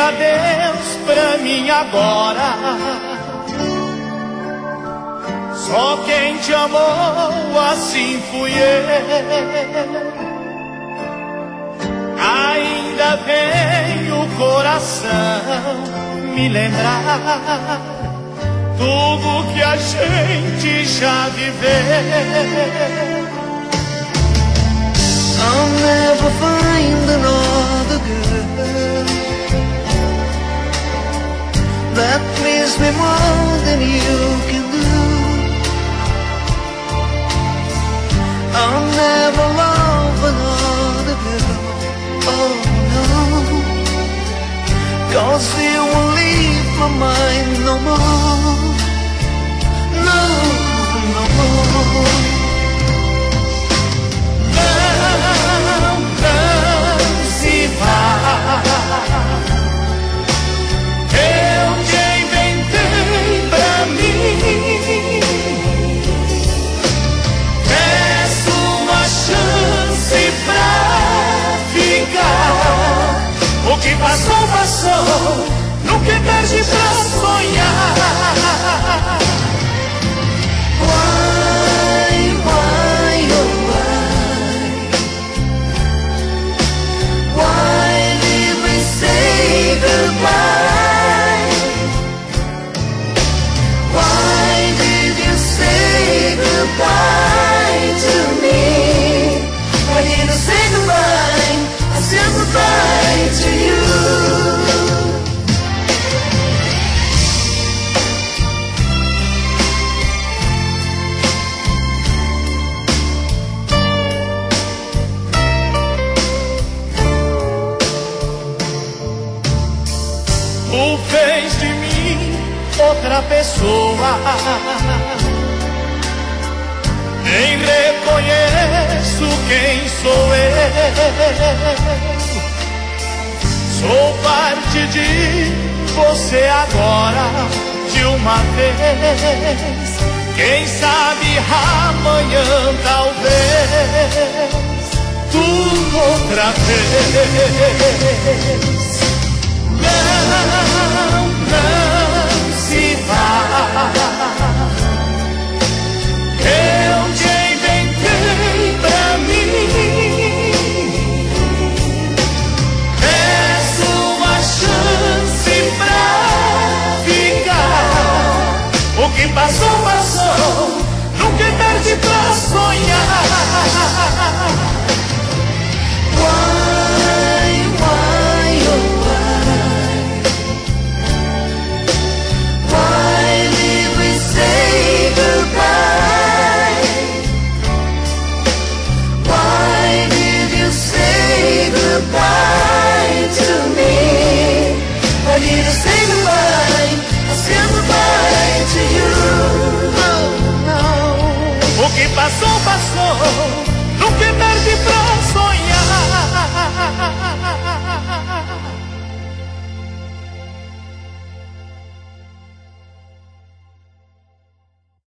adeus pra mim agora. Só quem te amou assim fui eu. Ainda vem o coração me lembrar tudo que a gente já viveu. I'll never find another girl that please me more than you can do. I'll never love another girl, oh no, 'cause you will leave my mind no more, no, no more. Eu te inventei pra mim. Peço uma chance pra ficar. O que passou, passou. Nunca é tarde pra sonhar. Why, oh why did we say goodbye? Why did you say goodbye to me? Why did you say goodbye? I said goodbye to you. Tu fez de mim outra pessoa. Nem reconheço quem sou eu. Sou parte de você agora, de uma vez. Quem sabe amanhã talvez tudo outra vez. Não, não se vá. Eu te inventei pra mim. Peço uma chance pra ficar. O que passou, passou. Nunca é tarde pra sonhar. Why, oh why did we say goodbye? Why did you say goodbye to me? Why did you say goodbye? I said goodbye to you. Oh no. O que passou, passou. Nunca é tarde pra